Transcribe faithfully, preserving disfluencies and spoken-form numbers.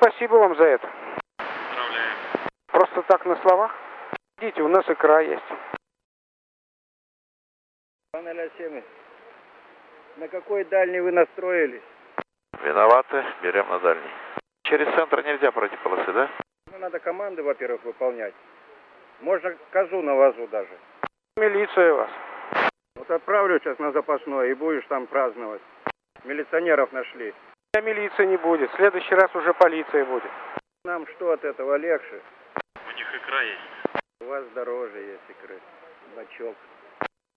спасибо вам за это. Поздравляем. Просто так на словах. Идите, у нас икра есть. Пане Лясемы, на какой дальний вы настроились? Виноваты, берем на дальний. Через центр нельзя пройти полосы, да? Ну, надо команды, во-первых, выполнять. Можно козу на вазу даже. Милиция у вас. Вот отправлю сейчас на запасной, и будешь там праздновать. Милиционеров нашли. А милиции не будет. В следующий раз уже полиция будет. Нам что от этого легче? У них икра есть. У вас дороже есть икры. Бачок.